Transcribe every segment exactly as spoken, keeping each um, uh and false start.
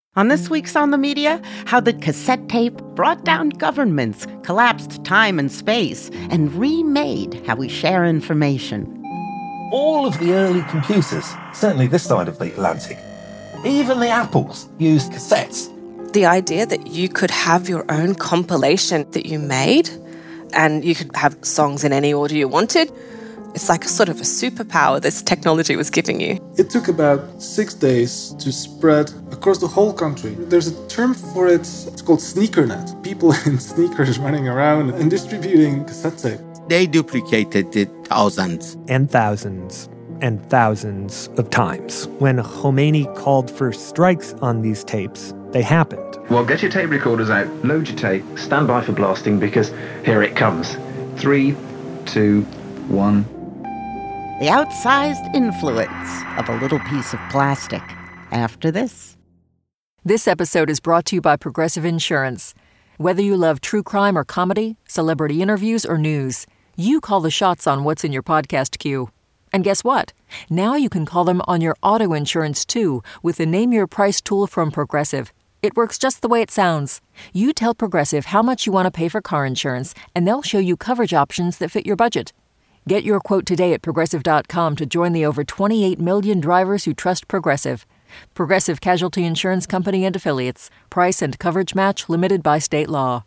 On this week's On the Media, how the cassette tape brought down governments, collapsed time and space, and remade how we share information. All of the early computers, certainly this side of the Atlantic, even the Apples, used cassettes. The idea that you could have your own compilation that you made, and you could have songs in any order you wanted, it's like a sort of a superpower this technology was giving you. It took about six days to spread across the whole country. There's a term for it, it's called sneakernet. People in sneakers running around and distributing cassette tape. They duplicated it thousands. And thousands and thousands of times. When Khomeini called for strikes on these tapes, they happened. Well, get your tape recorders out, load your tape, stand by for blasting because here it comes. Three, two, one. The outsized influence of a little piece of plastic. After this. This episode is brought to you by Progressive Insurance. Whether you love true crime or comedy, celebrity interviews or news, you call the shots on what's in your podcast queue. And guess what? Now you can call them on your auto insurance too with the Name Your Price tool from Progressive. It works just the way it sounds. You tell Progressive how much you want to pay for car insurance, and they'll show you coverage options that fit your budget. Get your quote today at Progressive dot com to join the over twenty-eight million drivers who trust Progressive. Progressive Casualty Insurance Company and Affiliates. Price and coverage match limited by state law.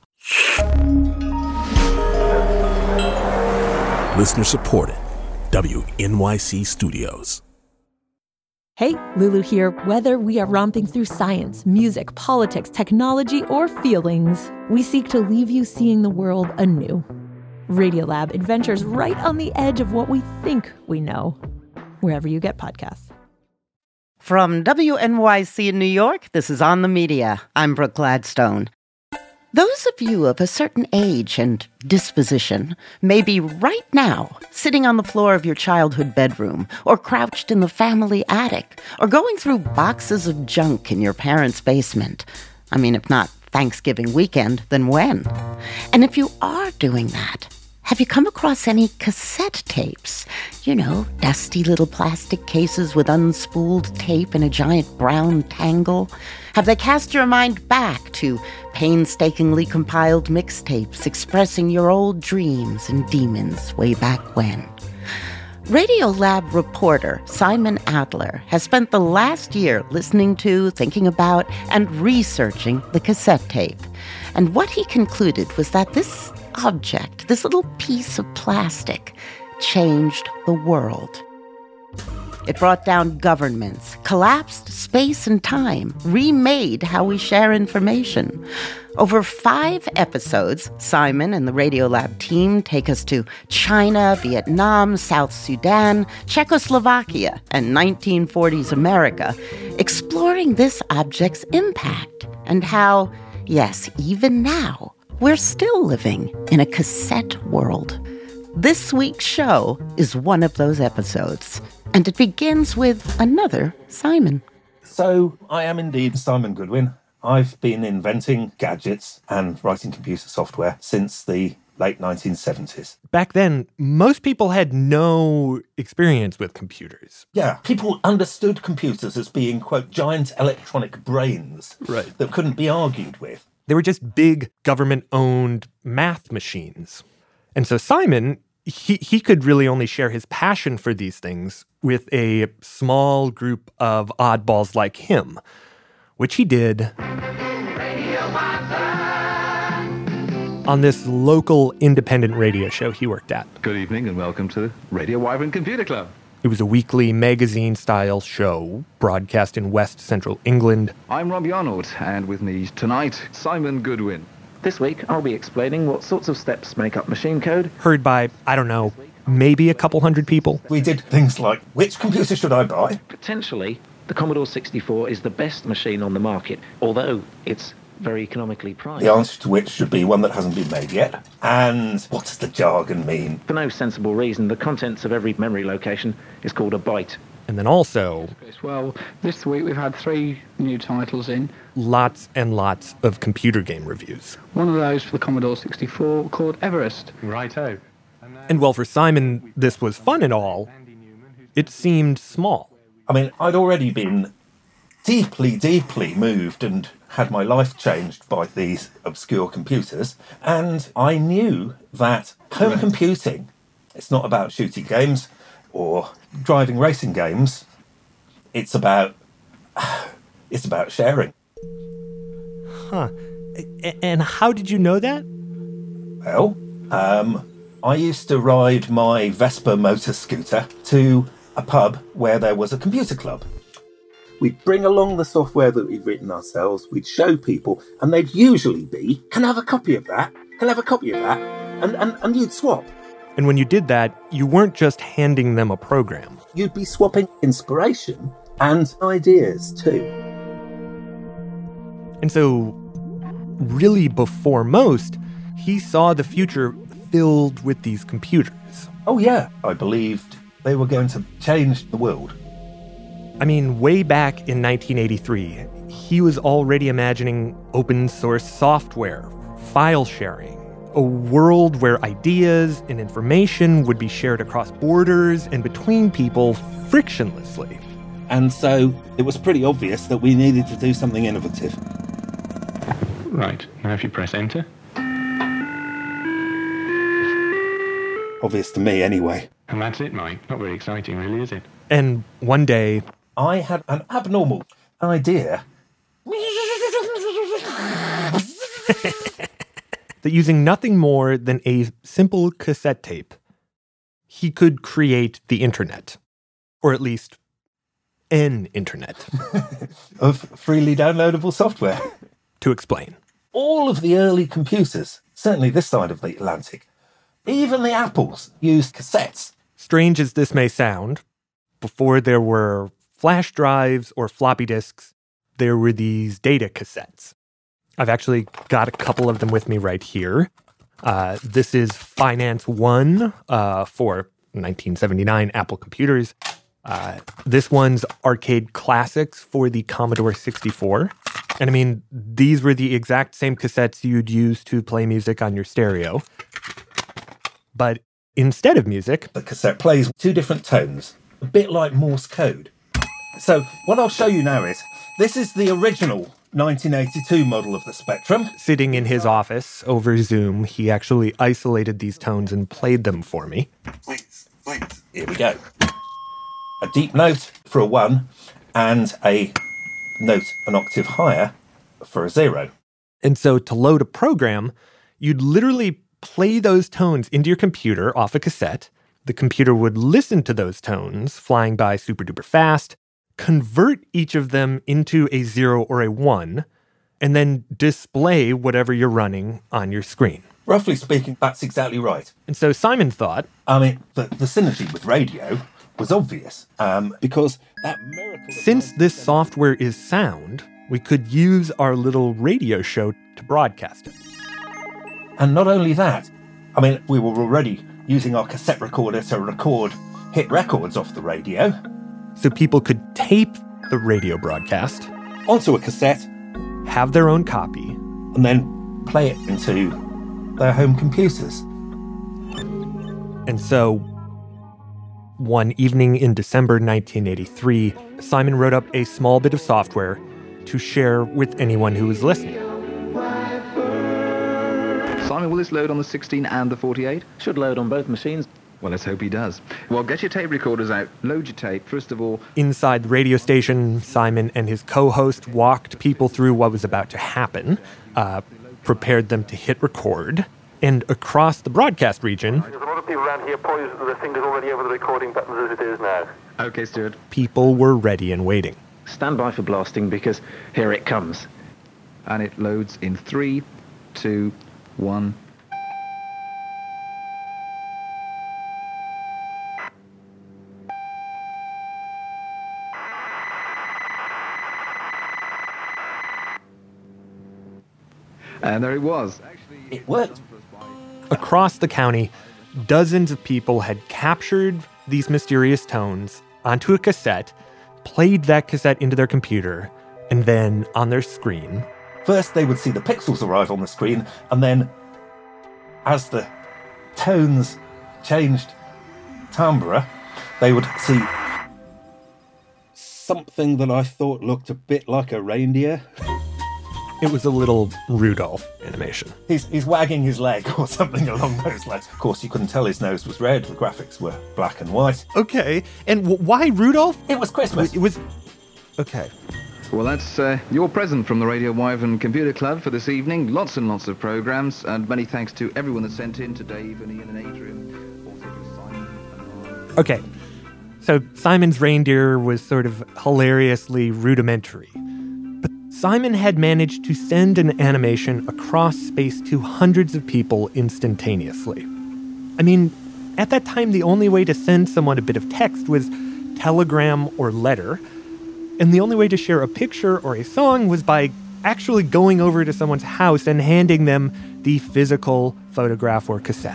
Listener supported. W N Y C Studios. Hey, Lulu here. Whether we are romping through science, music, politics, technology, or feelings, we seek to leave you seeing the world anew. Radiolab adventures right on the edge of what we think we know, wherever you get podcasts. From W N Y C in New York, this is On the Media. I'm Brooke Gladstone. Those of you of a certain age and disposition may be right now sitting on the floor of your childhood bedroom, or crouched in the family attic, or going through boxes of junk in your parents' basement. I mean, if not Thanksgiving weekend, then when? And if you are doing that, have you come across any cassette tapes? You know, dusty little plastic cases with unspooled tape in a giant brown tangle? Have they cast your mind back to painstakingly compiled mixtapes expressing your old dreams and demons way back when? Radiolab reporter Simon Adler has spent the last year listening to, thinking about, and researching the cassette tape. And what he concluded was that this object, this little piece of plastic, changed the world. It brought down governments, collapsed space and time, remade how we share information. Over five episodes, Simon and the Radiolab team take us to China, Vietnam, South Sudan, Czechoslovakia, and nineteen forties America, exploring this object's impact and how, yes, even now, we're still living in a cassette world. This week's show is one of those episodes, and it begins with another Simon. So, I am indeed Simon Goodwin. I've been inventing gadgets and writing computer software since the late nineteen seventies. Back then, most people had no experience with computers. Yeah, people understood computers as being, quote, giant electronic brains right. that couldn't be argued with. They were just big government-owned math machines. And so Simon, he, he could really only share his passion for these things with a small group of oddballs like him, which he did on this local independent radio show he worked at. Good evening and welcome to Radio Wyvern Computer Club. It was a weekly magazine-style show broadcast in West Central England. I'm Robbie Arnold, and with me tonight, Simon Goodwin. This week, I'll be explaining what sorts of steps make up machine code. Heard by, I don't know, maybe a couple hundred people. We did things like, which computer should I buy? Potentially, the Commodore sixty-four is the best machine on the market, although it's very economically priced. The answer to which should be one that hasn't been made yet. And what does the jargon mean? For no sensible reason, the contents of every memory location is called a byte. And then also... Well, this week we've had three new titles in. Lots and lots of computer game reviews. One of those for the Commodore sixty-four called Everest. Righto. And while for Simon this was fun and all, it seemed small. I mean, I'd already been deeply, deeply moved and had my life changed by these obscure computers. And I knew that home computing, it's not about shooting games or driving racing games. It's about, it's about sharing. Huh. And how did you know that? Well, um, I used to ride my Vespa motor scooter to a pub where there was a computer club. We'd bring along the software that we'd written ourselves, we'd show people, and they'd usually be, can I have a copy of that? Can I have a copy of that? And, and, and you'd swap. And when you did that, you weren't just handing them a program. You'd be swapping inspiration and ideas too. And so, really before most, he saw the future filled with these computers. Oh yeah, I believed they were going to change the world. I mean, way back in nineteen eighty-three, he was already imagining open source software, file sharing, a world where ideas and information would be shared across borders and between people frictionlessly. And so it was pretty obvious that we needed to do something innovative. Right, now if you press enter. Obvious to me anyway. And that's it, Mike. Not very exciting, really, is it? And one day, I had an abnormal idea that using nothing more than a simple cassette tape, he could create the internet. Or at least, an internet. Of freely downloadable software. To explain. All of the early computers, certainly this side of the Atlantic, even the Apples, used cassettes. Strange as this may sound, before there were flash drives or floppy disks, there were these data cassettes. I've actually got a couple of them with me right here. Uh, this is Finance One uh, for nineteen seventy-nine Apple computers. Uh, this one's Arcade Classics for the Commodore sixty-four. And I mean, these were the exact same cassettes you'd use to play music on your stereo. But instead of music, the cassette plays two different tones, a bit like Morse code. So what I'll show you now is, this is the original nineteen eighty-two model of the Spectrum. Sitting in his office over Zoom, he actually isolated these tones and played them for me. Please, please. Here we go. A deep note for a one, and a note an octave higher for a zero. And so to load a program, you'd literally play those tones into your computer off a cassette. The computer would listen to those tones flying by super duper fast, convert each of them into a zero or a one, and then display whatever you're running on your screen. Roughly speaking, that's exactly right. And so Simon thought, I mean, the, the synergy with radio was obvious, um, because that miracle... Since this software is sound, we could use our little radio show to broadcast it. And not only that, I mean, we were already using our cassette recorder to record hit records off the radio. So people could tape the radio broadcast onto a cassette, have their own copy, and then play it into their home computers. And so, one evening in December nineteen eighty-three, Simon wrote up a small bit of software to share with anyone who was listening. Simon, will this load on the sixteen and the forty-eight? Should load on both machines. Well, let's hope he does. Well, get your tape recorders out. Load your tape, first of all. Inside the radio station, Simon and his co-host walked people through what was about to happen, uh, prepared them to hit record, and across the broadcast region... There's a lot of people around here poised with their fingers already over the recording buttons as it is now. Okay, Stuart. People were ready and waiting. Stand by for blasting because here it comes. And it loads in three, two, one... And there it was. It worked. Across the county, dozens of people had captured these mysterious tones onto a cassette, played that cassette into their computer, and then on their screen. First, they would see the pixels arrive on the screen, and then as the tones changed timbre, they would see something that I thought looked a bit like a reindeer. It was a little Rudolph animation. He's, he's wagging his leg or something along those lines. Of course, you couldn't tell his nose was red. The graphics were black and white. Okay, and w- why Rudolph? It was Christmas. It was... Okay. Well, that's uh, your present from the Radio Wyvern Computer Club for this evening. Lots and lots of programmes, and many thanks to everyone that sent in, to Dave and Ian and Adrian. Also to Simon and Okay, so Simon's reindeer was sort of hilariously rudimentary. But Simon had managed to send an animation across space to hundreds of people instantaneously. I mean, at that time, the only way to send someone a bit of text was telegram or letter, and the only way to share a picture or a song was by actually going over to someone's house and handing them the physical photograph or cassette.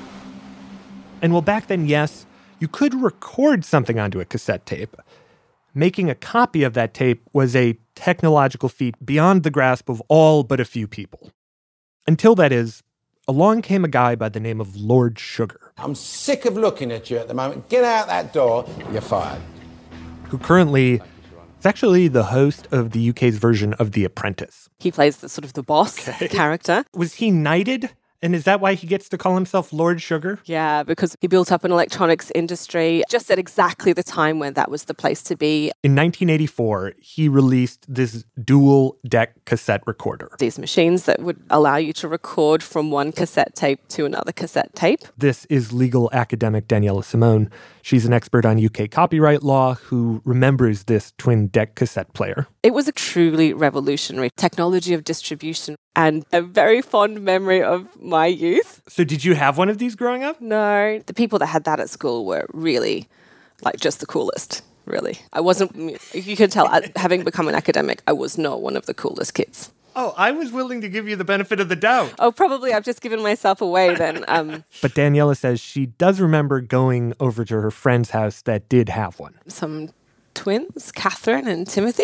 And well, back then, yes, you could record something onto a cassette tape. Making a copy of that tape was a technological feat beyond the grasp of all but a few people. Until, that is, along came a guy by the name of Lord Sugar. I'm sick of looking at you at the moment. Get out that door, you're fired. Who currently is actually the host of the U K's version of The Apprentice. He plays the sort of the boss Okay. character. Was he knighted? And is that why he gets to call himself Lord Sugar? Yeah, because he built up an electronics industry just at exactly the time when that was the place to be. In nineteen eighty-four, he released this dual-deck cassette recorder. These machines that would allow you to record from one cassette tape to another cassette tape. This is legal academic Daniela Simone. She's an expert on U K copyright law who remembers this twin-deck cassette player. It was a truly revolutionary technology of distribution and a very fond memory of my youth. So did you have one of these growing up? No. The people that had that at school were really, like, just the coolest, really. I wasn't, you could tell, having become an academic, I was not one of the coolest kids. Oh, I was willing to give you the benefit of the doubt. Oh, probably I've just given myself away then. Um, but Daniela says she does remember going over to her friend's house that did have one. Some twins, Catherine and Timothy.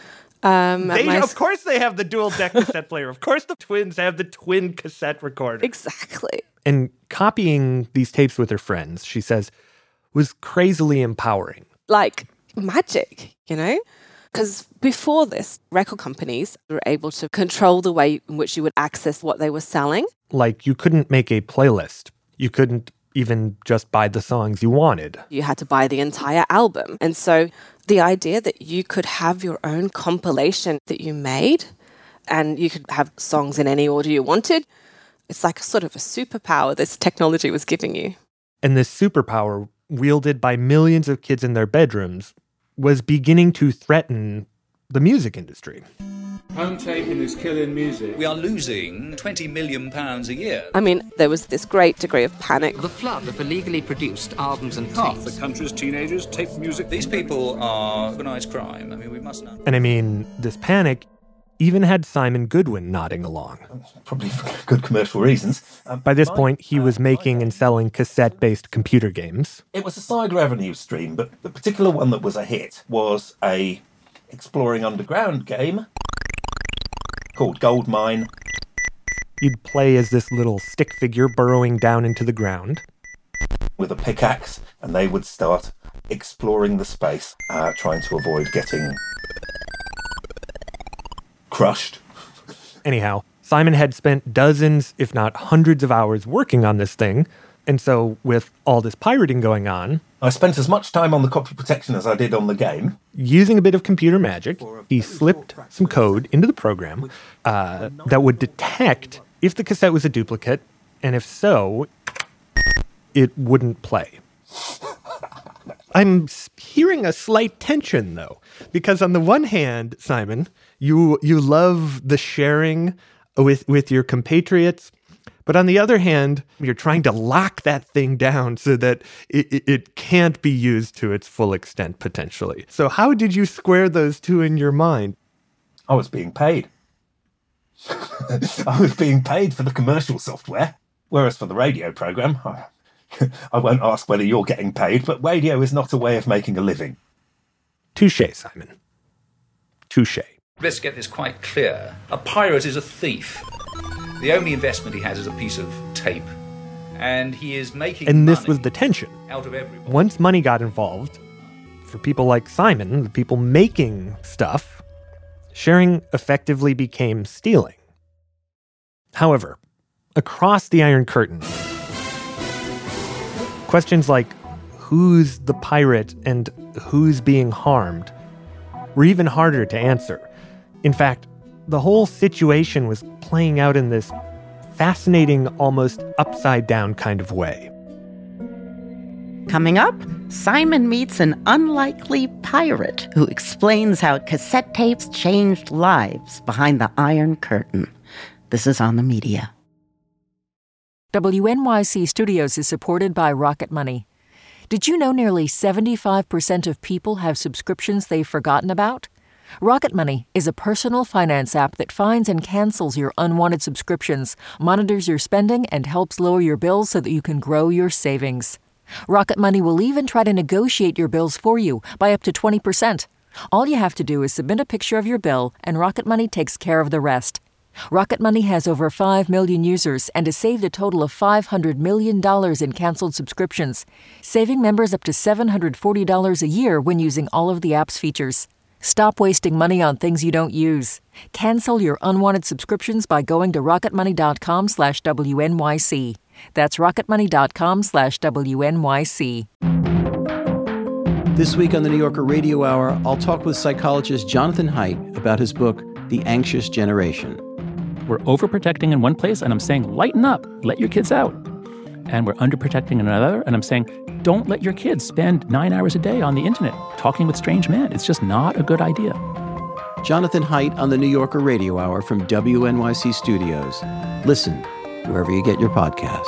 Um, they, my... Of course they have the dual-deck cassette player. Of course the twins have the twin cassette recorder. Exactly. And copying these tapes with her friends, she says, was crazily empowering. Like magic, you know? Because before this, record companies were able to control the way in which you would access what they were selling. Like, you couldn't make a playlist. You couldn't even just buy the songs you wanted. You had to buy the entire album. And so the idea that you could have your own compilation that you made and you could have songs in any order you wanted, it's like a sort of a superpower this technology was giving you. And this superpower, wielded by millions of kids in their bedrooms, was beginning to threaten the music industry. Home taping is killing music. We are losing twenty million pounds a year. I mean, there was this great degree of panic. The flood of illegally produced albums and tapes. Half the country's teenagers tape music. These people are organised crime. I mean, we must know. And I mean, this panic even had Simon Goodwin nodding along. Probably for good commercial reasons. Um, By this point, he was making and selling cassette-based computer games. It was a side revenue stream, but the particular one that was a hit was a exploring underground game called Goldmine. You'd play as this little stick figure burrowing down into the ground with a pickaxe, and they would start exploring the space, uh, trying to avoid getting crushed. Anyhow, Simon had spent dozens, if not hundreds of hours working on this thing, and so with all this pirating going on, I spent as much time on the copy protection as I did on the game. Using a bit of computer magic, he slipped some code into the program uh, that would detect if the cassette was a duplicate, and if so, it wouldn't play. I'm hearing a slight tension, though, because on the one hand, Simon, you you love the sharing with, with your compatriots, but on the other hand, you're trying to lock that thing down so that it, it, it can't be used to its full extent, potentially. So how did you square those two in your mind? I was being paid. I was being paid for the commercial software, whereas for the radio program, I, I won't ask whether you're getting paid, but radio is not a way of making a living. Touché, Simon. Touché. Let's get this quite clear. A pirate is a thief. The only investment he has is a piece of tape. And he is making And this money was the tension. Out of everybody. Once money got involved, for people like Simon, the people making stuff, sharing effectively became stealing. However, across the Iron Curtain, questions like who's the pirate and who's being harmed were even harder to answer. In fact, the whole situation was playing out in this fascinating, almost upside-down kind of way. Coming up, Simon meets an unlikely pirate who explains how cassette tapes changed lives behind the Iron Curtain. This is On the Media. W N Y C Studios is supported by Rocket Money. Did you know nearly seventy-five percent of people have subscriptions they've forgotten about? Rocket Money is a personal finance app that finds and cancels your unwanted subscriptions, monitors your spending, and helps lower your bills so that you can grow your savings. Rocket Money will even try to negotiate your bills for you by up to twenty percent. All you have to do is submit a picture of your bill, and Rocket Money takes care of the rest. Rocket Money has over five million users and has saved a total of five hundred million dollars in canceled subscriptions, saving members up to seven hundred forty dollars a year when using all of the app's features. Stop wasting money on things you don't use. Cancel your unwanted subscriptions by going to rocketmoney.com slash WNYC. That's rocketmoney.com slash WNYC. This week on the New Yorker Radio Hour, I'll talk with psychologist Jonathan Haidt about his book, The Anxious Generation. We're overprotecting in one place, and I'm saying, lighten up, let your kids out. And we're underprotecting in another, and I'm saying, don't let your kids spend nine hours a day on the internet talking with strange men. It's just not a good idea. Jonathan Haidt on the New Yorker Radio Hour from W N Y C Studios. Listen wherever you get your podcasts.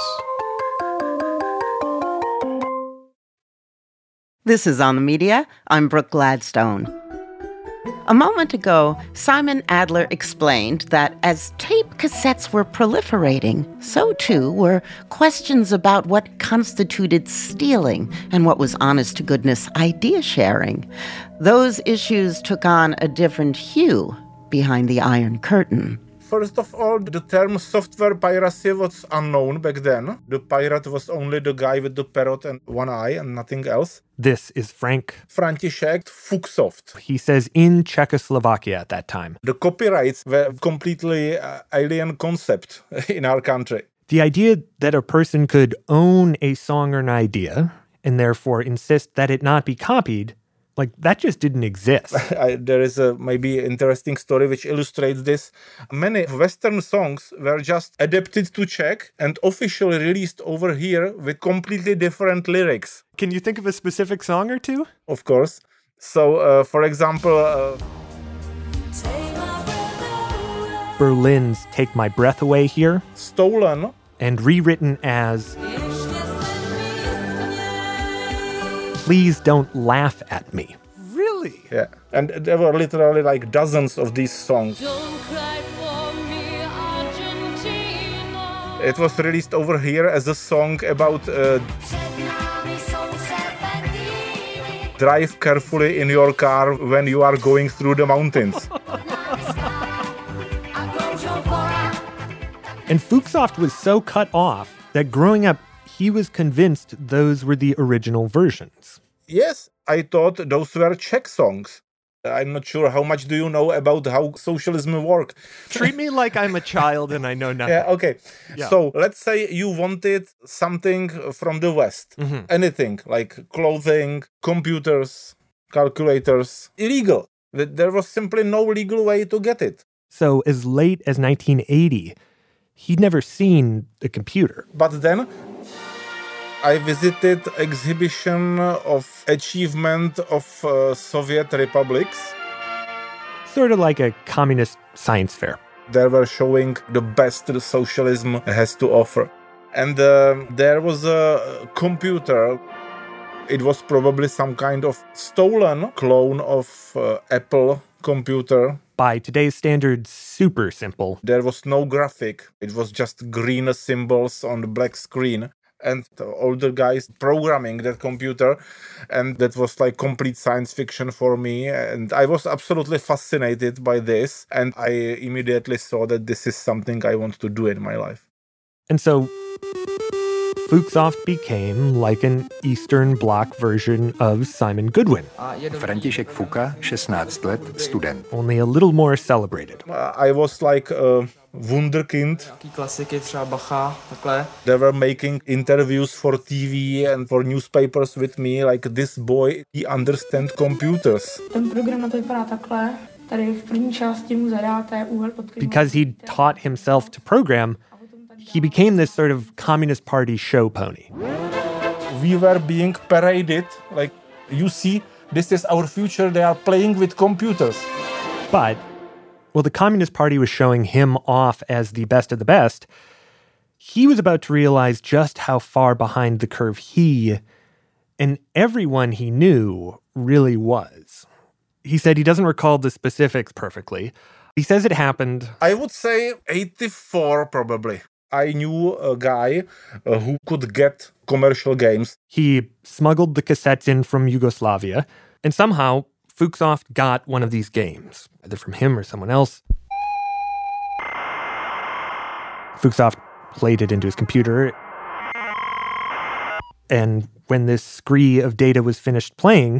This is On the Media. I'm Brooke Gladstone. A moment ago, Simon Adler explained that as tape cassettes were proliferating, so too were questions about what constituted stealing and what was honest-to-goodness idea sharing. Those issues took on a different hue behind the Iron Curtain. First of all, the term software piracy was unknown back then. The pirate was only the guy with the parrot and one eye and nothing else. This is Frank František Fuchsoft. He says in Czechoslovakia at that time. The copyrights were a completely uh, alien concept in our country. The idea that a person could own a song or an idea and therefore insist that it not be copied, like, that just didn't exist. I, there is a maybe interesting story which illustrates this. Many Western songs were just adapted to Czech and officially released over here with completely different lyrics. Can you think of a specific song or two? Of course. So, uh, for example... Uh, Berlin's Take My Breath Away here. Stolen. And rewritten as... Please don't laugh at me. Really? Yeah. And there were literally like dozens of these songs. It was released over here as a song about uh, drive carefully in your car when you are going through the mountains. And Fuchsoft was so cut off that growing up, he was convinced those were the original versions. Yes, I thought those were Czech songs. I'm not sure how much do you know about how socialism works. Treat me like I'm a child and I know nothing. Yeah, okay. Yeah. So let's say you wanted something from the West. Mm-hmm. Anything like clothing, computers, calculators. Illegal. There was simply no legal way to get it. So as late as nineteen eighty, he'd never seen a computer. But then I visited exhibition of achievement of uh, Soviet republics. Sort of like a communist science fair. They were showing the best socialism has to offer. And uh, there was a computer. It was probably some kind of stolen clone of uh, Apple computer. By today's standards, super simple. There was no graphic. It was just green symbols on the black screen. And the older guys programming that computer. And that was like complete science fiction for me. And I was absolutely fascinated by this. And I immediately saw that this is something I want to do in my life. And so Fuchsoft became like an Eastern Bloc version of Simon Goodwin. František Fuka, šestnáct let, student. Only a little more celebrated. Uh, I was like a wunderkind. They were making interviews for T V and for newspapers with me, like this boy, he understands computers. Because he'd taught himself to program, he became this sort of Communist Party show pony. We were being paraded, like, you see, this is our future, they are playing with computers. But, well, the Communist Party was showing him off as the best of the best. He was about to realize just how far behind the curve he, and everyone he knew, really was. He said he doesn't recall the specifics perfectly. He says it happened... I would say eighty-four, probably. I knew a guy uh, who could get commercial games. He smuggled the cassettes in from Yugoslavia, and somehow Fuchsoft got one of these games, either from him or someone else. Fuchsoft played it into his computer, and when this scree of data was finished playing,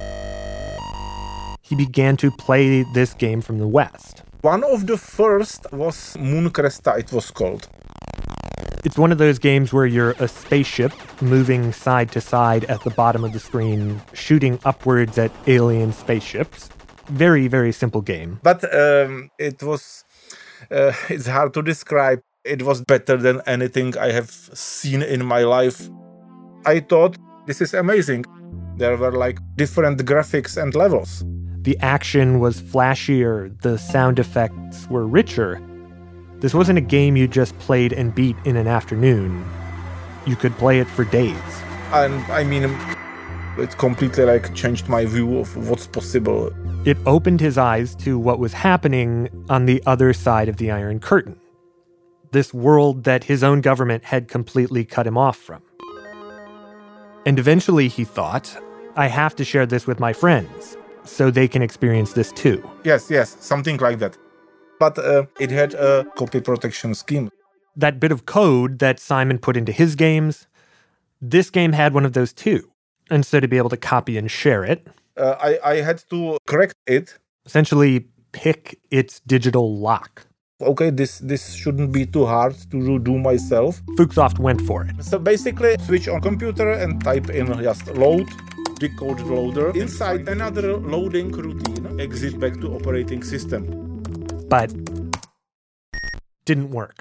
he began to play this game from the West. One of the first was Moon Cresta, it was called. It's one of those games where you're a spaceship moving side to side at the bottom of the screen, shooting upwards at alien spaceships. Very, very simple game. But um, it was, uh, it's hard to describe. It was better than anything I have seen in my life. I thought, this is amazing. There were like different graphics and levels. The action was flashier, the sound effects were richer. This wasn't a game you just played and beat in an afternoon. You could play it for days. And I mean, it completely like changed my view of what's possible. It opened his eyes to what was happening on the other side of the Iron Curtain. This world that his own government had completely cut him off from. And eventually he thought, I have to share this with my friends, so they can experience this too. Yes, yes, something like that. But uh, it had a copy protection scheme. That bit of code that Simon put into his games, this game had one of those too. And so to be able to copy and share it... Uh, I, I had to correct it. Essentially pick its digital lock. Okay, this, this shouldn't be too hard to do myself. Fuchsoft went for it. So basically, switch on computer and type in just load. Decode loader. Inside another loading routine, exit back to operating system. But didn't work.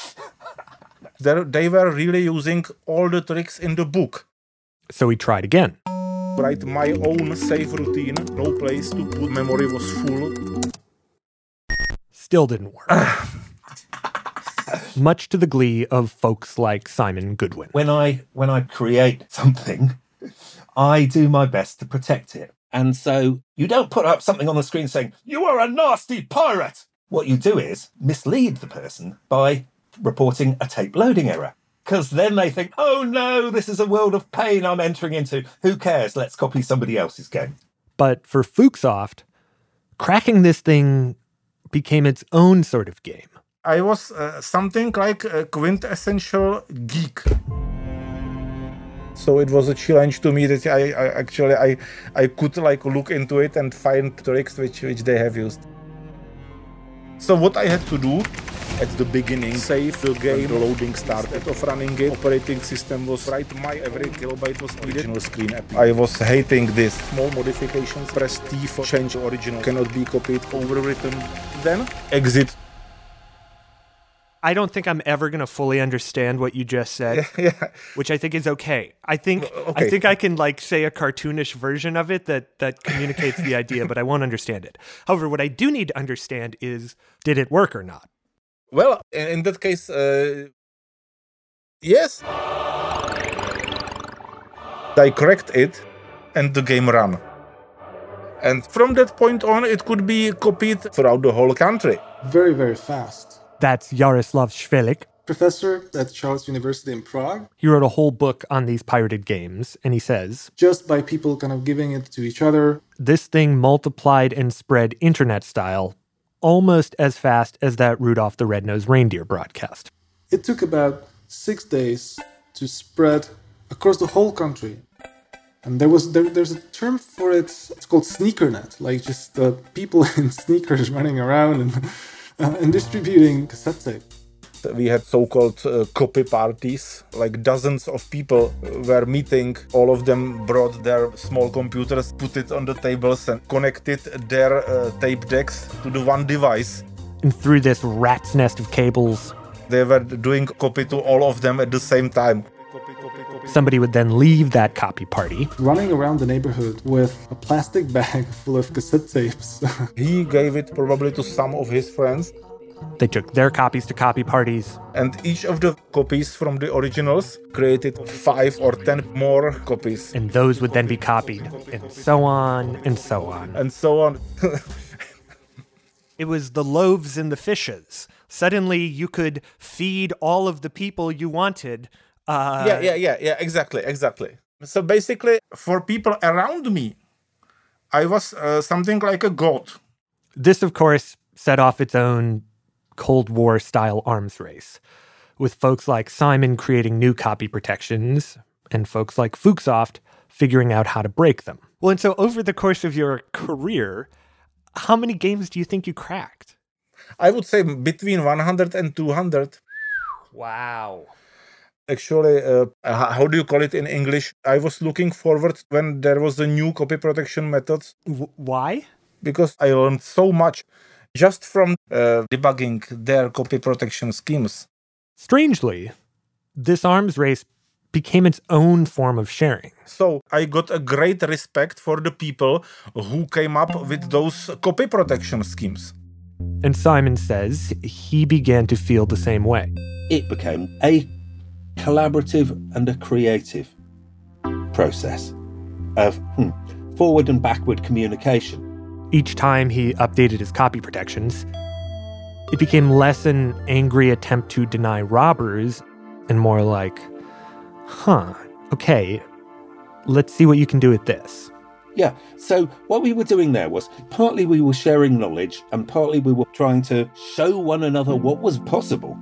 They were really using all the tricks in the book. So he tried again. Write my own save routine. No place to put memory was full. Still didn't work. Much to the glee of folks like Simon Goodwin. When I when I create something, I do my best to protect it. And so you don't put up something on the screen saying, "You are a nasty pirate." What you do is mislead the person by reporting a tape loading error. Because then they think, oh no, this is a world of pain I'm entering into. Who cares? Let's copy somebody else's game. But for Fuchsoft, cracking this thing became its own sort of game. I was uh, something like a quintessential geek. So it was a challenge to me that I, I actually I I could like look into it and find tricks which which they have used. So what I had to do at the beginning, save the game, the loading started of running it, operating system was right, my every kilobyte was original screen app. I was hating this. Small modifications, press T for change original, cannot be copied, overwritten, then exit. I don't think I'm ever going to fully understand what you just said, yeah, yeah. which I think is okay. I think okay. I think I can like say a cartoonish version of it that that communicates the idea, but I won't understand it. However, what I do need to understand is, did it work or not? Well, in that case, uh, yes. I cracked it and the game ran. And from that point on, it could be copied throughout the whole country. Very, very fast. That's Jaroslav Švelik, professor at Charles University in Prague. He wrote a whole book on these pirated games, and he says, just by people kind of giving it to each other, this thing multiplied and spread internet style almost as fast as that Rudolph the Red-Nosed Reindeer broadcast. It took about six days to spread across the whole country. And there was there, there's a term for it. It's called sneakernet, like just uh, people in sneakers running around and uh, and distributing cassette tape. We had so-called uh, copy parties, like dozens of people were meeting. All of them brought their small computers, put it on the tables and connected their uh, tape decks to the one device. And through this rat's nest of cables, they were doing copy to all of them at the same time. Somebody would then leave that copy party, running around the neighborhood with a plastic bag full of cassette tapes. He gave it probably to some of his friends. They took their copies to copy parties. And each of the copies from the originals created five or ten more copies. And those would then be copied, and so on, and so on. And so on. It was the loaves and the fishes. Suddenly, you could feed all of the people you wanted. Uh, yeah, yeah, yeah, yeah, exactly, exactly. So basically, for people around me, I was uh, something like a god. This, of course, set off its own Cold War-style arms race, with folks like Simon creating new copy protections and folks like Fuchsoft figuring out how to break them. Well, and so over the course of your career, how many games do you think you cracked? I would say between one hundred and two hundred. Wow. Actually, uh, how do you call it in English? I was looking forward when there was a new copy protection method. W- why? Because I learned so much just from uh, debugging their copy protection schemes. Strangely, this arms race became its own form of sharing. So I got a great respect for the people who came up with those copy protection schemes. And Simon says he began to feel the same way. It became a collaborative and a creative process of hmm, forward and backward communication. Each time he updated his copy protections, it became less an angry attempt to deny robbers and more like, huh, okay, let's see what you can do with this. Yeah, so what we were doing there was partly we were sharing knowledge and partly we were trying to show one another what was possible.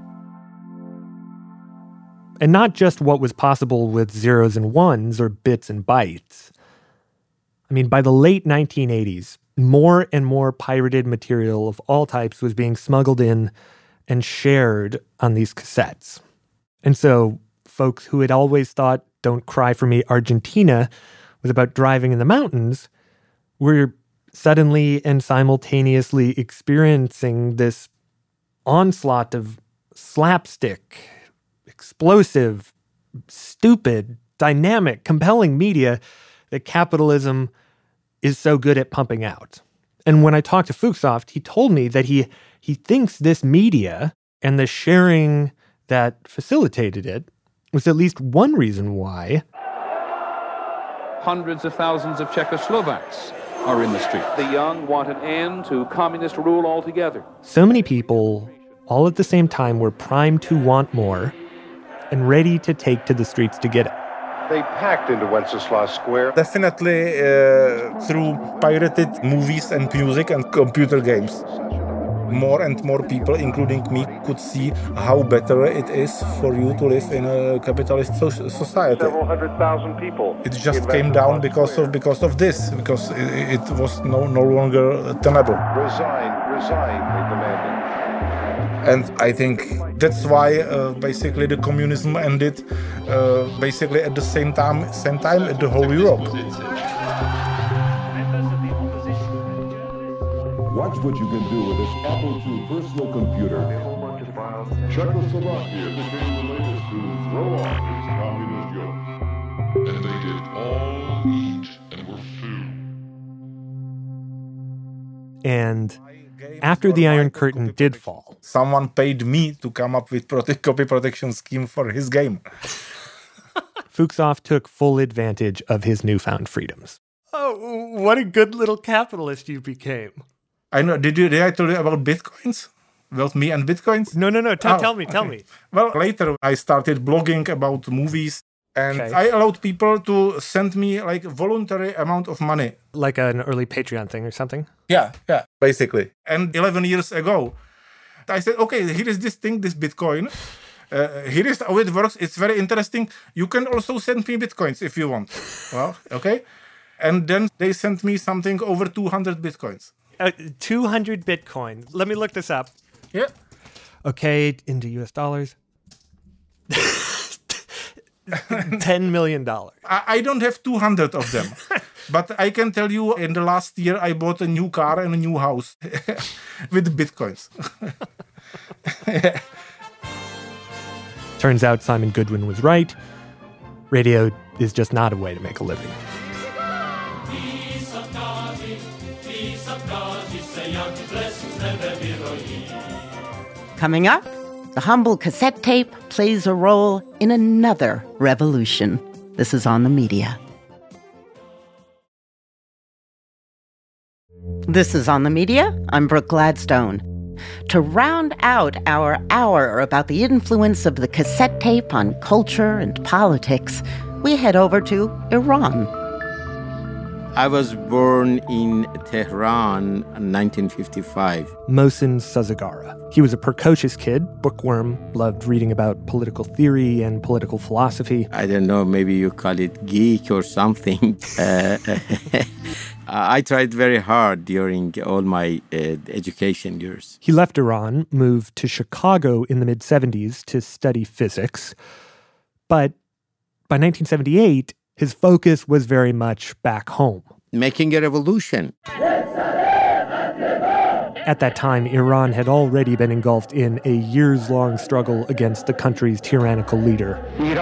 And not just what was possible with zeros and ones or bits and bytes. I mean, by the late nineteen eighties, more and more pirated material of all types was being smuggled in and shared on these cassettes. And so folks who had always thought Don't Cry For Me, Argentina was about driving in the mountains were suddenly and simultaneously experiencing this onslaught of slapstick, explosive, stupid, dynamic, compelling media that capitalism is so good at pumping out. And when I talked to Fuchsoft, he told me that he he thinks this media and the sharing that facilitated it was at least one reason why hundreds of thousands of Czechoslovaks are in the street. The young want an end to communist rule altogether. So many people, all at the same time, were primed to want more and ready to take to the streets to get it. They packed into Wenceslas Square. Definitely uh, through pirated movies and music and computer games. More and more people, including me, could see how better it is for you to live in a capitalist so- society. Several hundred thousand people. It just came down because of because of this, because it, it was no no longer tenable. Resign, resign, they demanded. And I think that's why uh, basically the communism ended uh, basically at the same time, same time at the whole Europe. Watch what you can do with this Apple two personal computer. Czechoslovakia became the latest to throw off its communist yoke. And they did all eat and were filled. And after the Iron Curtain did fall, someone paid me to come up with prote- copy protection scheme for his game. Fuchsoft took full advantage of his newfound freedoms. Oh, what a good little capitalist you became. I know. Did you? Did I tell you about bitcoins? About me and bitcoins? No, no, no. T- oh, tell me, okay. tell me. Well, later I started blogging about movies, and okay. I allowed people to send me like a voluntary amount of money, like an early Patreon thing or something. Yeah, yeah, basically. And eleven years ago, I said, okay, here is this thing, this Bitcoin. uh, here is how it works. It's very interesting. You can also send me bitcoins if you want. Well, okay. And then they sent me something over two hundred bitcoins. Uh, two hundred bitcoin. Let me look this up. Yeah. Okay, into U S dollars. ten million dollars. I, I don't have two hundred of them. But I can tell you, in the last year, I bought a new car and a new house with bitcoins. Yeah. Turns out Simon Goodwin was right. Radio is just not a way to make a living. Coming up, the humble cassette tape plays a role in another revolution. This is On the Media. This is On the Media. I'm Brooke Gladstone. To round out our hour about the influence of the cassette tape on culture and politics, we head over to Iran. I was born in Tehran in nineteen fifty-five. Mohsen Sazagara. He was a precocious kid, bookworm, loved reading about political theory and political philosophy. I don't know, maybe you call it geek or something. uh, I tried very hard during all my uh, education years. He left Iran, moved to Chicago in the mid-seventies to study physics. But by nineteen seventy-eight, his focus was very much back home. Making a revolution. At that time, Iran had already been engulfed in a years-long struggle against the country's tyrannical leader,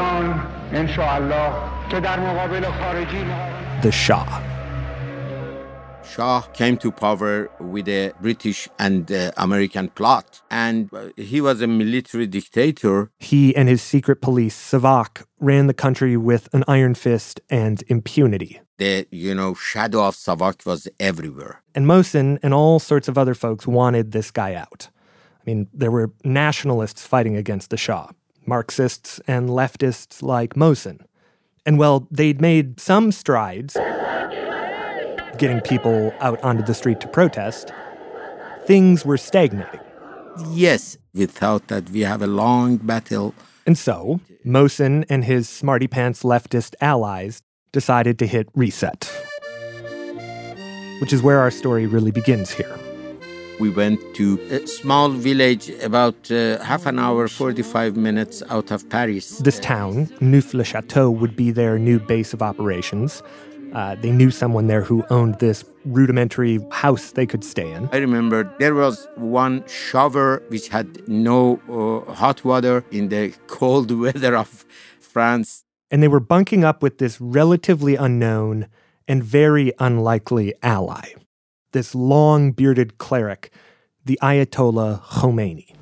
the Shah. Shah came to power with a British and uh, American plot, and uh, he was a military dictator. He and his secret police, Savak, ran the country with an iron fist and impunity. The, you know, shadow of Savak was everywhere. And Mohsen and all sorts of other folks wanted this guy out. I mean, there were nationalists fighting against the Shah, Marxists and leftists like Mohsen. And well, they'd made some strides getting people out onto the street to protest. Things were stagnating. Yes, we thought that we have a long battle. And so, Mohsen and his smarty-pants leftist allies decided to hit reset. Which is where our story really begins here. We went to a small village about uh, half an hour, forty-five minutes out of Paris. This town, Neuf-le-Château, would be their new base of operations. Uh, they knew someone there who owned this rudimentary house they could stay in. I remember there was one shower which had no uh, hot water in the cold weather of France. And they were bunking up with this relatively unknown and very unlikely ally, this long-bearded cleric, the Ayatollah Khomeini.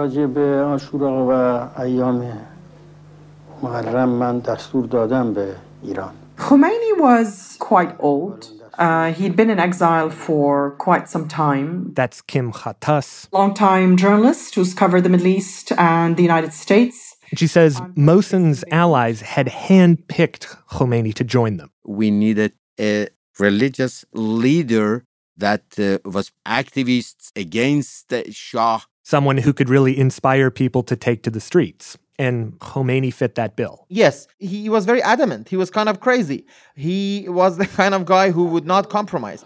Khomeini was quite old. Uh, he'd been in exile for quite some time. That's Kim Khattas. Long-time journalist who's covered the Middle East and the United States. And she says Mohsen's allies had handpicked Khomeini to join them. We needed a religious leader that uh, was activists against the Shah. Someone who could really inspire people to take to the streets. And Khomeini fit that bill. Yes, he was very adamant. He was kind of crazy. He was the kind of guy who would not compromise.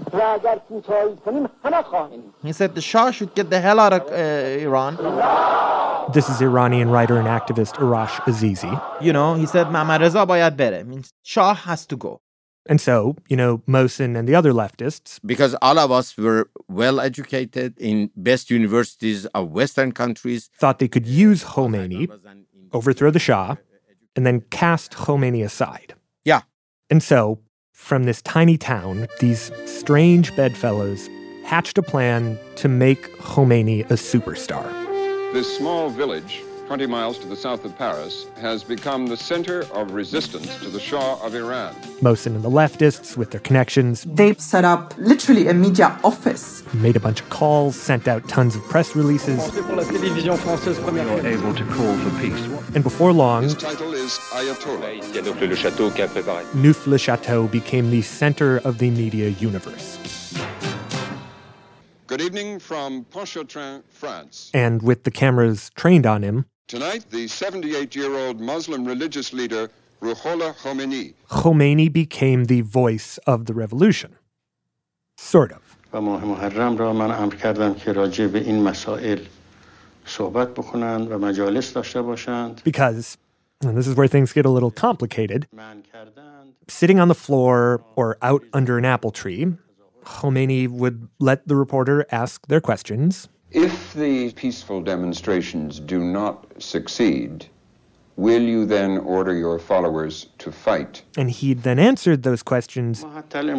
He said the Shah should get the hell out of uh, Iran. This is Iranian writer and activist Arash Azizi. You know, he said, Mohammad Reza bayad bere. Means Shah has to go. And so, you know, Mohsen and the other leftists, because all of us were well educated in best universities of Western countries, thought they could use Khomeini, overthrow the Shah, and then cast Khomeini aside. Yeah. And so, from this tiny town, these strange bedfellows hatched a plan to make Khomeini a superstar. This small village, twenty miles to the south of Paris, has become the center of resistance to the Shah of Iran. Mohsen and the leftists, with their connections, they set up literally a media office. Made a bunch of calls, sent out tons of press releases. You're able to call for peace. And before long, His title is Ayatollah. Neuf-le-Château became the center of the media universe. Good evening from Pontchartrain, France. And with the cameras trained on him, Tonight, the seventy-eight-year-old Muslim religious leader, Ruhollah Khomeini. Khomeini became the voice of the revolution. Sort of. Because, and this is where things get a little complicated, sitting on the floor or out under an apple tree, Khomeini would let the reporter ask their questions. If the peaceful demonstrations do not succeed, will you then order your followers to fight? And he'd then answered those questions in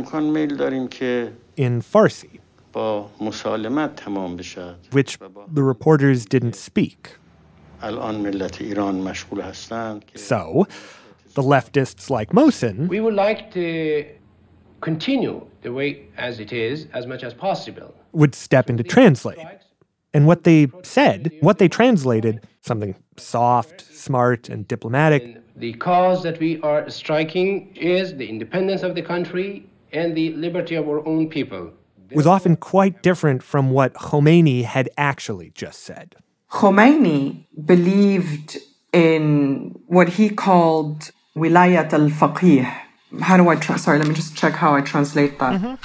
Farsi, which the reporters didn't speak. So, the leftists like Mohsen, we would like to continue the way as it is as much as possible, would step in to translate. And what they said, what they translated, something soft, smart, and diplomatic. The cause that we are striking is the independence of the country and the liberty of our own people. Was often quite different from what Khomeini had actually just said. Khomeini believed in what he called wilayat al-faqih. How do I, tra- sorry, let me just check how I translate that. Mm-hmm.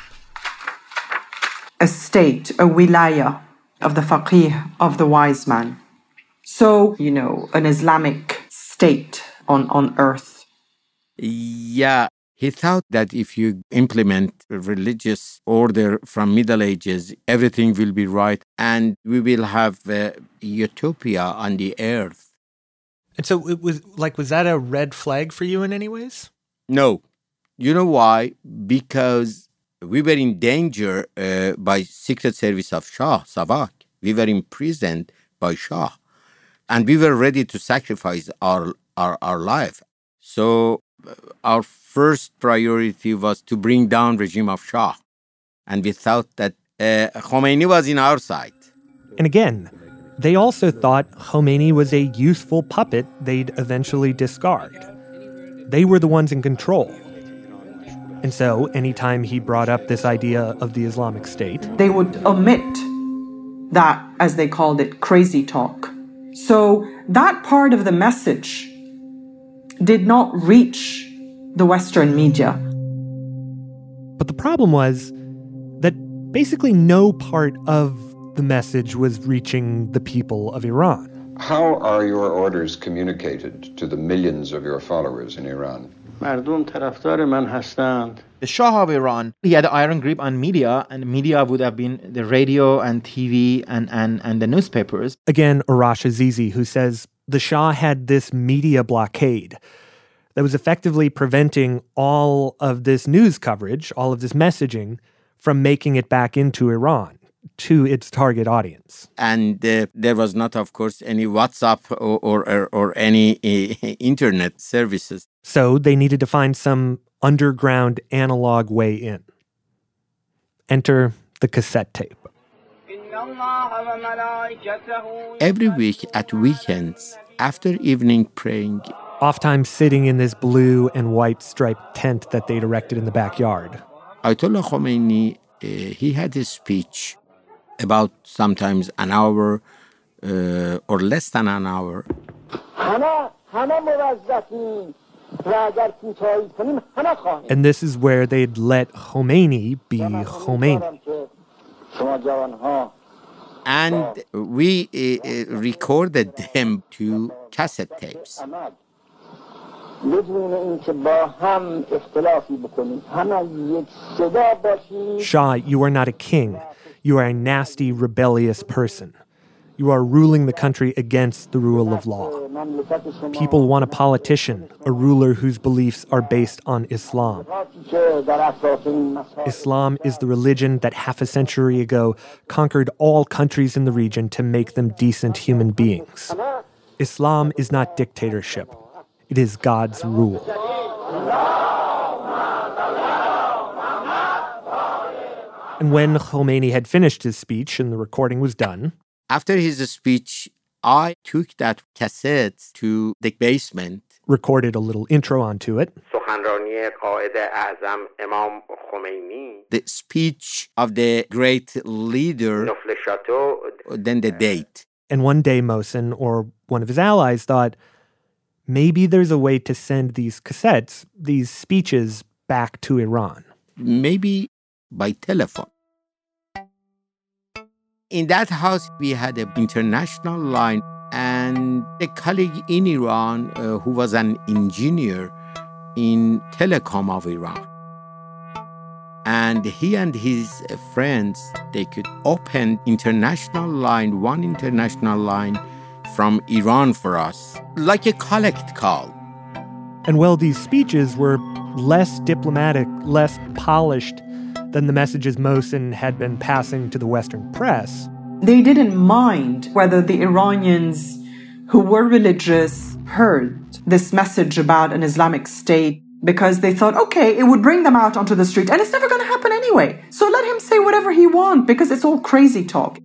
A state, a wilaya of the faqih, of the wise man. So, you know, an Islamic state on, on earth. Yeah, he thought that if you implement a religious order from Middle Ages, everything will be right and we will have uh, utopia on the earth. And so it was like, was that a red flag for you in any ways? No. You know why? Because we were in danger uh, by Secret Service of Shah, Savak. We were imprisoned by Shah. And we were ready to sacrifice our, our, our life. So uh, our first priority was to bring down regime of Shah. And we thought that uh, Khomeini was in our side. And again, they also thought Khomeini was a useful puppet they'd eventually discard. They were the ones in control. And so, anytime he brought up this idea of the Islamic State, they would omit that, as they called it, crazy talk. So that part of the message did not reach the Western media. But the problem was that basically no part of the message was reaching the people of Iran. How are your orders communicated to the millions of your followers in Iran? The Shah of Iran, he had an iron grip on media, and media would have been the radio and T V and, and, and the newspapers. Again, Arash Azizi, who says the Shah had this media blockade that was effectively preventing all of this news coverage, all of this messaging, from making it back into Iran, to its target audience. And uh, there was not, of course, any WhatsApp or, or, or, or any uh, internet services. So they needed to find some underground analog way in. Enter the cassette tape. Every week at weekends, after evening praying, oftentimes sitting in this blue and white striped tent that they'd erected in the backyard, Ayatollah Khomeini, uh, he had a speech about sometimes an hour uh, or less than an hour. And this is where they'd let Khomeini be Khomeini. And we uh, uh, recorded them to cassette tapes. Shah, you are not a king. You are a nasty, rebellious person. You are ruling the country against the rule of law. People want a politician, a ruler whose beliefs are based on Islam. Islam is the religion that half a century ago conquered all countries in the region to make them decent human beings. Islam is not dictatorship. It is God's rule. And when Khomeini had finished his speech and the recording was done, after his speech, I took that cassette to the basement, recorded a little intro onto it, the speech of the great leader, then the date. And one day Mohsen, or one of his allies, thought maybe there's a way to send these cassettes, these speeches, back to Iran. Maybe by telephone. In that house, we had an international line, and a colleague in Iran uh, who was an engineer in telecom of Iran. And he and his friends, they could open international line, one international line from Iran for us, like a collect call. And well, these speeches were less diplomatic, less polished than the messages Mohsen had been passing to the Western press. They didn't mind whether the Iranians who were religious heard this message about an Islamic State, because they thought, okay, it would bring them out onto the street, and it's never going to happen anyway. So let him say whatever he wants, because it's all crazy talk.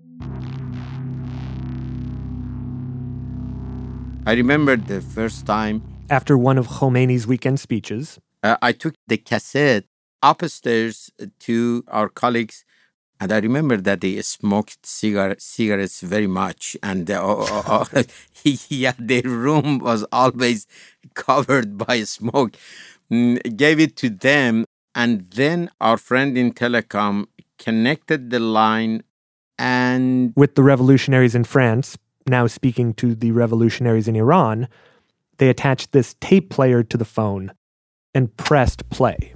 I remember the first time. After one of Khomeini's weekend speeches, uh, I took the cassette upstairs to our colleagues, and I remember that they smoked cigar- cigarettes very much, and uh, uh, uh, yeah, their room was always covered by smoke. Mm, gave it to them, and then our friend in telecom connected the line, and with the revolutionaries in France now speaking to the revolutionaries in Iran, they attached this tape player to the phone and pressed play.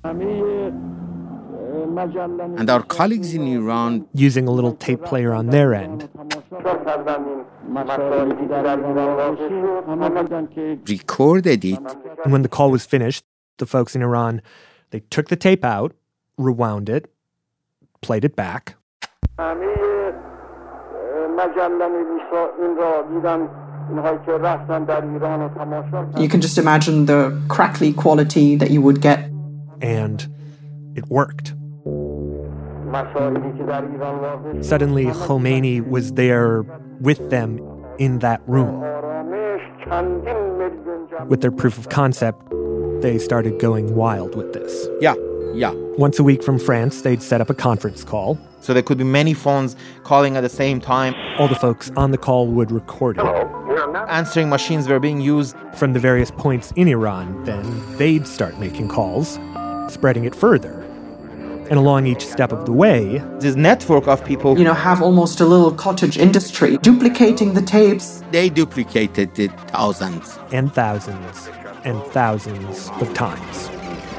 And our colleagues in Iran, using a little tape player on their end, recorded it. And when the call was finished, the folks in Iran, they took the tape out, rewound it, played it back. You can just imagine the crackly quality that you would get. And it worked. Suddenly, Khomeini was there with them in that room. With their proof of concept, they started going wild with this. Yeah, yeah. Once a week from France, they'd set up a conference call. So there could be many phones calling at the same time. All the folks on the call would record it. Answering machines were being used. From the various points in Iran, then they'd start making calls, spreading it further. And along each step of the way, this network of people, you know, have almost a little cottage industry, duplicating the tapes. They duplicated it thousands. And thousands and thousands of times.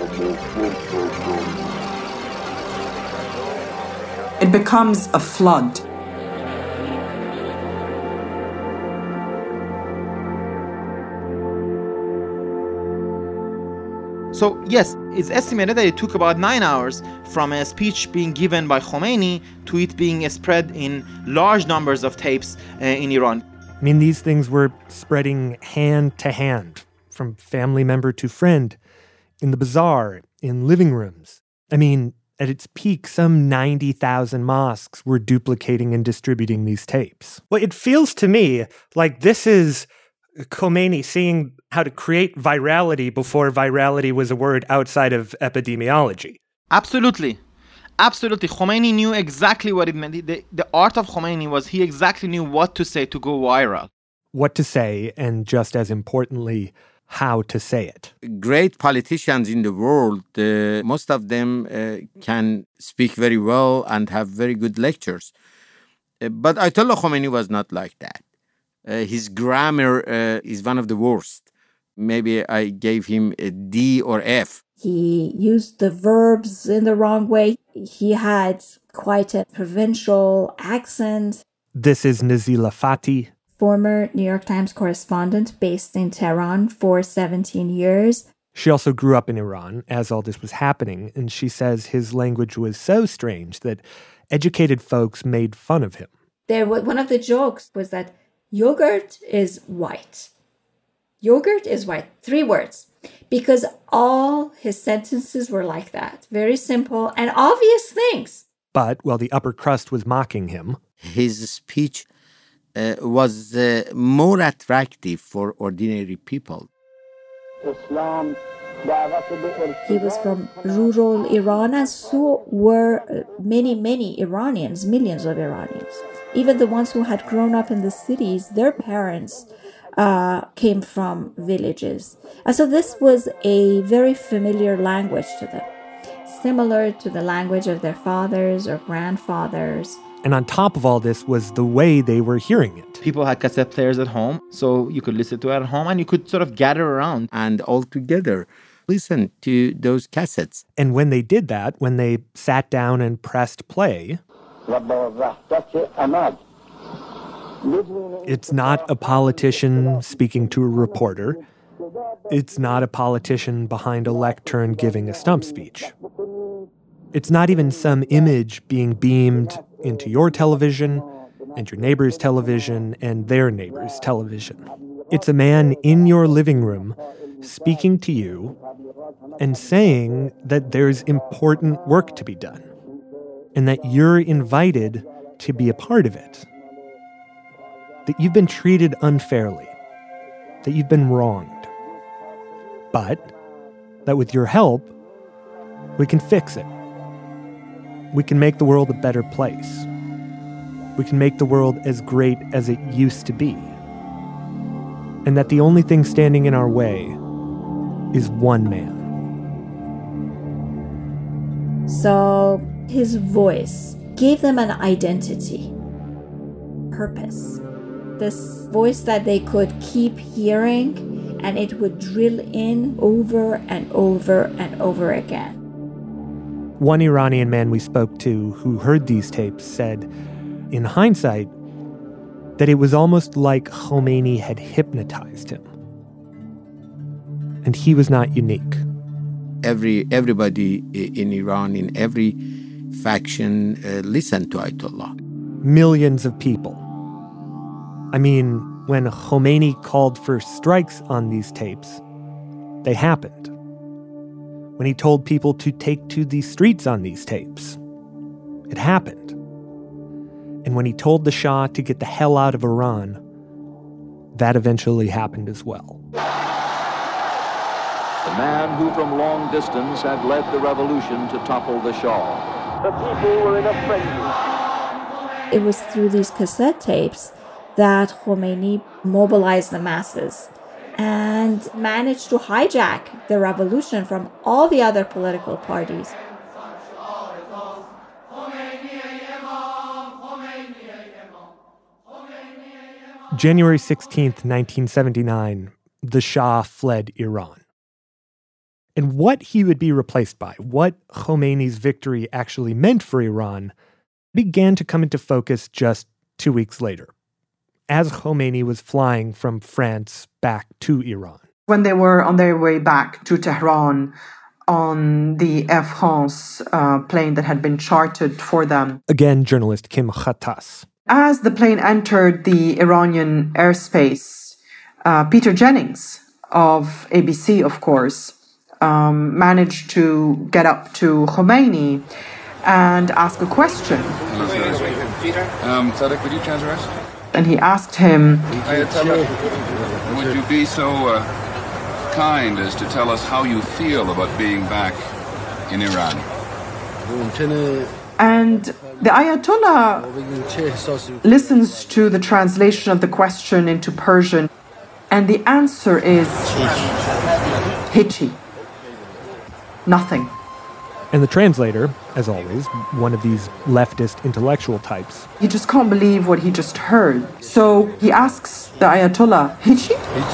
It becomes a flood. So, yes, it's estimated that it took about nine hours from a speech being given by Khomeini to it being spread in large numbers of tapes uh, in Iran. I mean, these things were spreading hand to hand, from family member to friend, in the bazaar, in living rooms. I mean, at its peak, some ninety thousand mosques were duplicating and distributing these tapes. Well, it feels to me like this is Khomeini seeing how to create virality before virality was a word outside of epidemiology. Absolutely. Absolutely. Khomeini knew exactly what it meant. The, the art of Khomeini was he exactly knew what to say to go viral. What to say, and just as importantly, how to say it. Great politicians in the world, uh, most of them uh, can speak very well and have very good lectures. Uh, but Ayatollah Khomeini was not like that. Uh, his grammar uh, is one of the worst. Maybe I gave him a D or F. He used the verbs in the wrong way. He had quite a provincial accent. This is Nazila Fatih, former New York Times correspondent based in Tehran for seventeen years. She also grew up in Iran as all this was happening, and she says his language was so strange that educated folks made fun of him. There, one of the jokes was that yogurt is white. Yogurt is white. Three words. Because all his sentences were like that. Very simple and obvious things. But while the upper crust was mocking him, his speech uh, was uh, more attractive for ordinary people. Islam He was from rural Iran, and so were many, many Iranians, millions of Iranians. Even the ones who had grown up in the cities, their parents uh, came from villages. And so this was a very familiar language to them, similar to the language of their fathers or grandfathers. And on top of all this was the way they were hearing it. People had cassette players at home, so you could listen to it at home, and you could sort of gather around. And all together, listen to those cassettes. And when they did that, when they sat down and pressed play, it's not a politician speaking to a reporter. It's not a politician behind a lectern giving a stump speech. It's not even some image being beamed into your television and your neighbor's television and their neighbor's television. It's a man in your living room speaking to you and saying that there's important work to be done and that you're invited to be a part of it. That you've been treated unfairly, that you've been wronged, but that with your help, we can fix it. We can make the world a better place. We can make the world as great as it used to be. And that the only thing standing in our way is one man. So his voice gave them an identity, purpose. This voice that they could keep hearing, and it would drill in over and over and over again. One Iranian man we spoke to who heard these tapes said, in hindsight, that it was almost like Khomeini had hypnotized him. And he was not unique. Every everybody in Iran, in every faction, uh, listened to Ayatollah. Millions of people. I mean, when Khomeini called for strikes on these tapes, they happened. When he told people to take to the streets on these tapes, it happened. And when he told the Shah to get the hell out of Iran, that eventually happened as well. The man who from long distance had led the revolution to topple the Shah. The people were in a frenzy. It was through these cassette tapes that Khomeini mobilized the masses and managed to hijack the revolution from all the other political parties. January sixteenth, nineteen seventy-nine, the Shah fled Iran. And what he would be replaced by, what Khomeini's victory actually meant for Iran, began to come into focus just two weeks later, as Khomeini was flying from France back to Iran. When they were on their way back to Tehran on the Air France uh, plane that had been chartered for them. Again, journalist Kim Khattas. As the plane entered the Iranian airspace, uh, Peter Jennings of A B C, of course, um, managed to get up to Khomeini and ask a question. Um, Sadek, would you transfer us? And he asked him, would you be so uh, kind as to tell us how you feel about being back in Iran? And the Ayatollah listens to the translation of the question into Persian, and the answer is Hichi. Nothing. And the translator, as always, one of these leftist intellectual types. He just can't believe what he just heard. So he asks the Ayatollah, Hichi?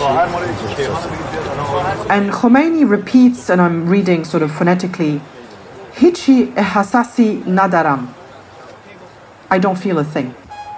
And Khomeini repeats, and I'm reading sort of phonetically, Hichi ehasasi nadaram. I don't feel a thing.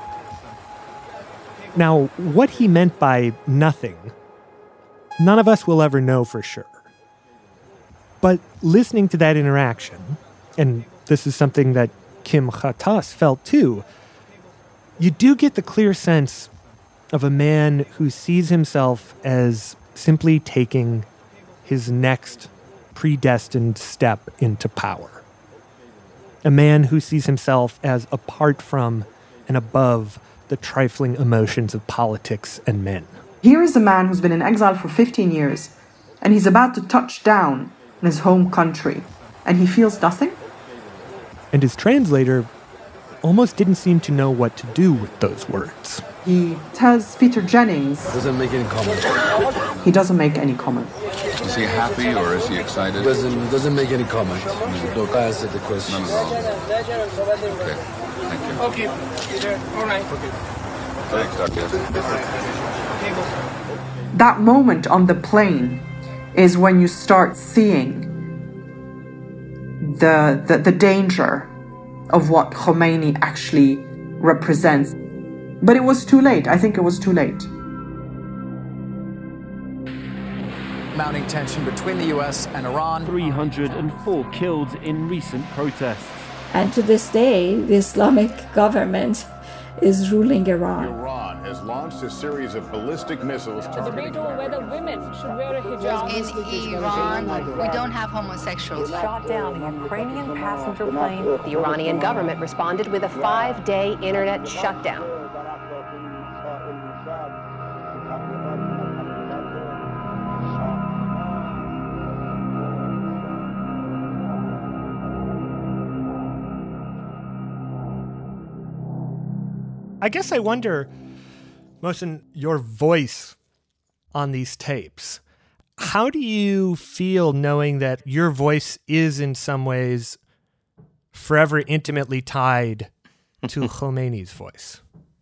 Now, what he meant by nothing, none of us will ever know for sure. But listening to that interaction, and this is something that Kim Khattas felt too, you do get the clear sense of a man who sees himself as simply taking his next predestined step into power. A man who sees himself as apart from and above the trifling emotions of politics and men. Here is a man who's been in exile for fifteen years, and he's about to touch down in his home country, and he feels nothing. And his translator almost didn't seem to know what to do with those words. He tells Peter Jennings... Doesn't make any comment. He doesn't make any comment. Is he happy or is he excited? Doesn't doesn't make any comment. Look, I answered the question. None at all. Okay. Thank you. Okay. All right. Okay. Thanks, Doctor. That moment on the plane is when you start seeing the, the, the danger of what Khomeini actually represents. But it was too late. I think it was too late. Mounting tension between the U S and Iran. three hundred four killed in recent protests. And to this day, the Islamic government is ruling Iran. Iran has launched a series of ballistic missiles targeting... The debate over whether women should wear a hijab. In Iran, we don't have homosexuals. Shot down a Ukrainian passenger plane. The Iranian government responded with a five-day internet shutdown. I guess I wonder, Mohsen, your voice on these tapes. How do you feel knowing that your voice is in some ways forever intimately tied to Khomeini's voice?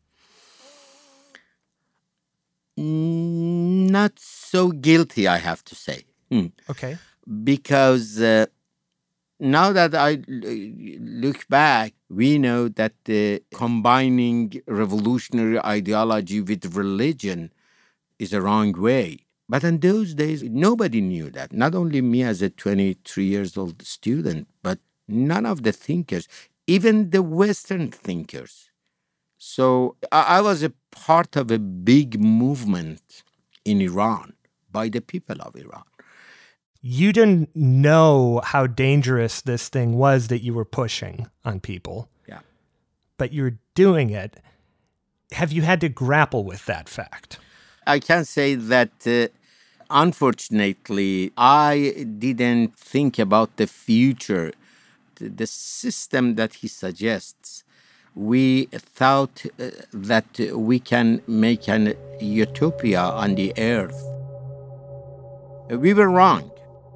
Not so guilty, I have to say. Hmm. Okay. Because uh, now that I look back, we know that uh, combining revolutionary ideology with religion is a wrong way. But in those days, nobody knew that. Not only me as a twenty-three years old student, but none of the thinkers, even the Western thinkers. So I, I was a part of a big movement in Iran by the people of Iran. You didn't know how dangerous this thing was that you were pushing on people. Yeah. But you're doing it. Have you had to grapple with that fact? I can say that, uh, unfortunately, I didn't think about the future. The, the system that he suggests, we thought uh, that we can make an utopia on the earth. We were wrong.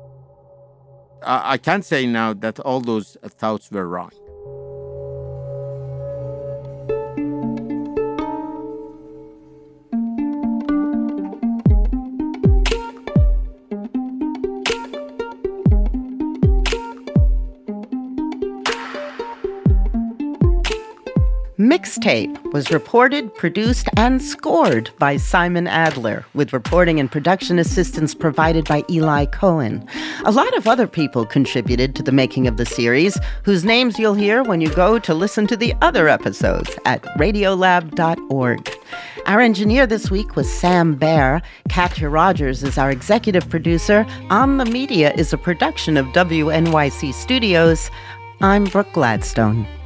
I can say now that all those thoughts were wrong. Mixtape was reported, produced, and scored by Simon Adler, with reporting and production assistance provided by Eli Cohen. A lot of other people contributed to the making of the series, whose names you'll hear when you go to listen to the other episodes at radiolab dot org. Our engineer this week was Sam Baer. Katya Rogers is our executive producer. On the Media is a production of W N Y C Studios. I'm Brooke Gladstone.